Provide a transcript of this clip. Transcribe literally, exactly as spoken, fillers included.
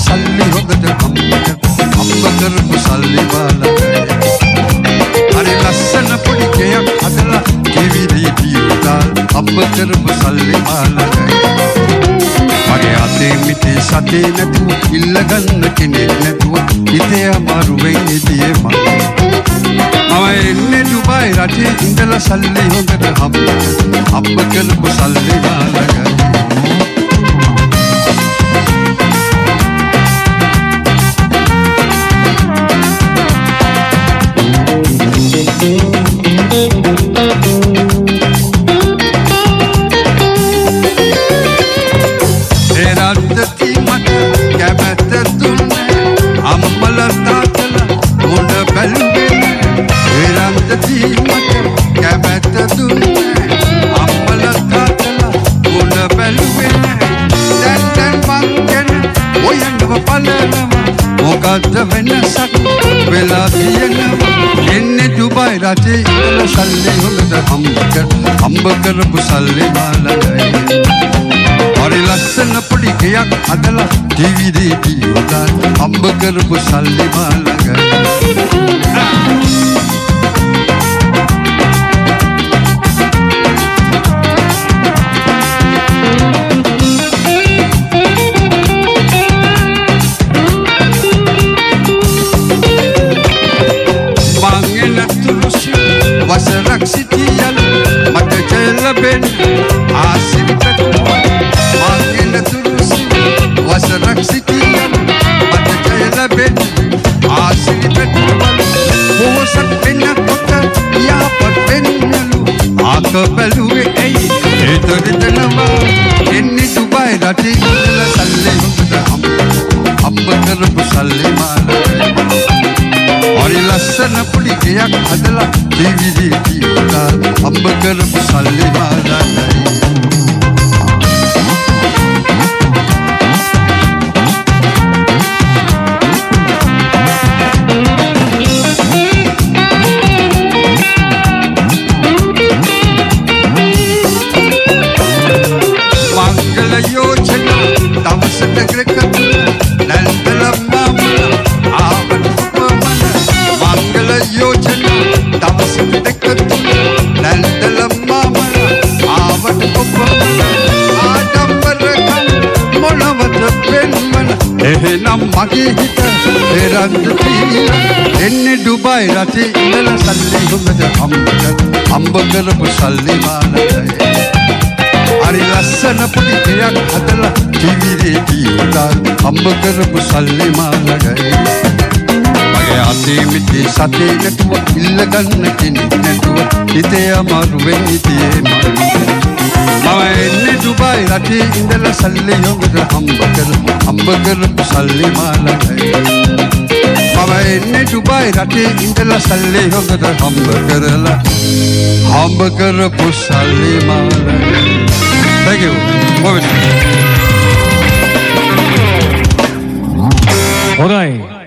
සල්ලි හොඳට හම්බ කරපු සල්ලි මාලකයි හරි ලස්සන පොඩි ගෙයක් හදලා ගෙවිලි පියුදාල් හම්බ කරපු සල්ලි මාලකයි මගේ අතේ මිටි සතේ නැතුව ඉල්ල ගන්න කෙනෙක් නැතුව හිතේ අමාරු වෙන්නේ දියේ මම මම එන්නේ දුබයි රටේ ඉඳලා සල්ලි හොඳට හම්බ හම්බ කරපු සල්ලි මාලකයි මොකද්ද වෙනසක් වෙලා තියෙනවා එන්නේ දුබයි රටේ ඉඳලා සල්ලි හොඳට හම්බ කර හම්බ කරපු සල්ලි මාලකයි හරි ලස්සන පොඩි ගෙයක් හදලා ඩීවීඩී පියුදා හම්බ කරපු සල්ලි මාලකයි වසරක් සිටියල මට ජෙලබෙන් ආසිරිපෙතුවා මං එනතුරුසි වසරක් සිටියල මට ජෙලබෙන් ආසිරිපෙතුවා පොසත් වෙනකොට යාපත් වෙන්නලු ආක බැලුවේ ඇයි ඒතරිතනවා එන්නේ දුබයි රටේ ඉඳලා සල්ලි හොඳට හම්බ හම්බ කරපු සල්ලි මාලකයි හරි ලස්සන පොඩි ගෙයක් හදලා ඩීවීඩී පියුදා හම්බ කරපු සල්ලි මාලකයි මංගල යෝජනා දවසට ක්‍රිකට් නැල්දල මාමලා ආවට මංගල යෝජනා දවසට ක්‍රිකට් නැල්දල මාමලා ආවට කොපමණ ආඩම්බරකම් මොනවද වෙන්නන එහෙනම් මගේ හිත පෙරන්ද තියෙන එන්නේ දුබයි රටේ ඉඳලා සල්ලි හොඳට හම්බ හම්බ කරපු සල්ලි මාලකයි හරි ලස්සන පොඩි ගෙයක් හදලා ඩීවීඩී පියුදා හම්බ කරපු සල්ලි මාලකයි මගේ අතේ මිටි සතේ නැතුව ඉල්ල ගන්න කෙනෙක් නැතුව හිතේ අමාරු වෙන්නේ තියේ මම එන්නේ දුබයි රටේ ඉඳලා සල්ලි හොඳට හම්බ කර හම්බ කරපු සල්ලි මාලකයි මම එන්නේ දුබයි රටේ ඉඳලා සල්ලි හොඳට හම්බ කරලා හම්බ කරපු සල්ලි මාලකයි Thank you. Hoi.